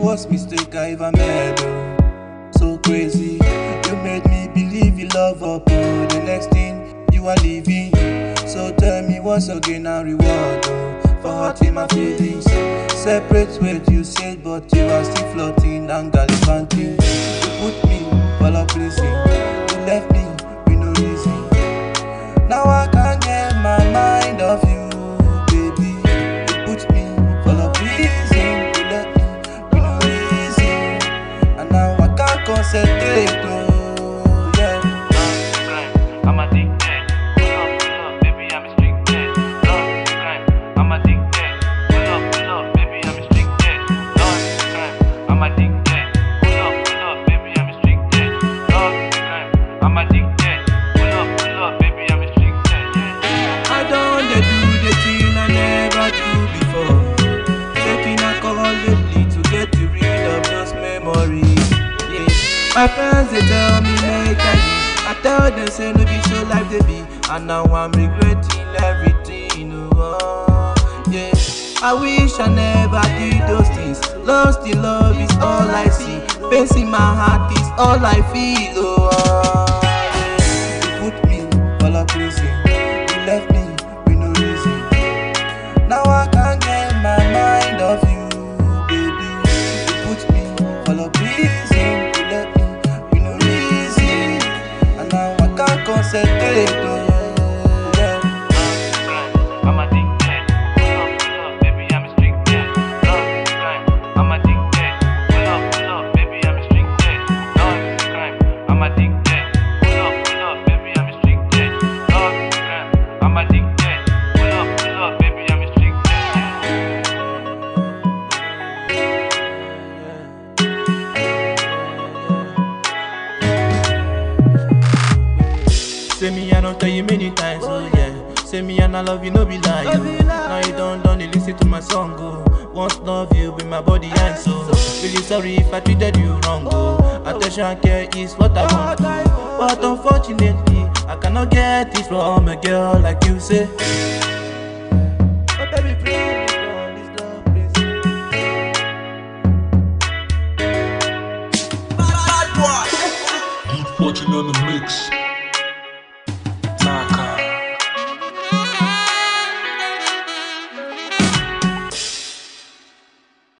worst mistake I ever made, oh. So crazy, you made me believe in love up, oh. The next thing, you are leaving. So tell me what's your gain and reward, oh, for hurting my feelings. Separate ways you said, but you are still floating and gallivanting. You put me for a prison, you left me with no reason. Now I can't get my mind off you, baby. You put me for a prison, you left me with no reason. And now I can't concentrate, oh, yeah. I'm addicted. Pull up, baby, I'm restricted. Love crime, I'm addicted. Pull up, baby, I'm restricted. Love crime, I'm addicted. Pull up, baby, I'm restricted. Love crime, I'm addicted. Pull up, baby, I'm restricted. I don't dey do the thing I never do before. Taking alcohol lately to get rid of those memories. Yeah. My friends they tell me make I leave. I tell them say no be so life they be, and now I'm regretting everything. Oh, yeah. I wish I never did those things. Lost in love is all I see. Pain in my heart is all I feel. Oh, yeah. You put me for a prison. You left me with no reason. Now I can't get my mind off you, baby. You put me for a prison. You left me with no reason. And now I can't concentrate, oh, yeah. I'm addicted. Pull up, baby, I'm restricted. Love crime, I'm addicted. Pull up, baby, I'm restricted. Love crime, I'm addicted. Pull up, baby, I'm restricted. Love crime, I'm addicted. Pull up, baby, I'm restricted. Say me I don't tell you many times, oh yeah. Say me and I love you, no be lie, oh. Now you don't listen to my song, oh. Once love you with my body and soul. Really sorry if I treated you wrong, oh. Attention and care is what I want, oh. But unfortunately, I cannot get it from a girl like you say.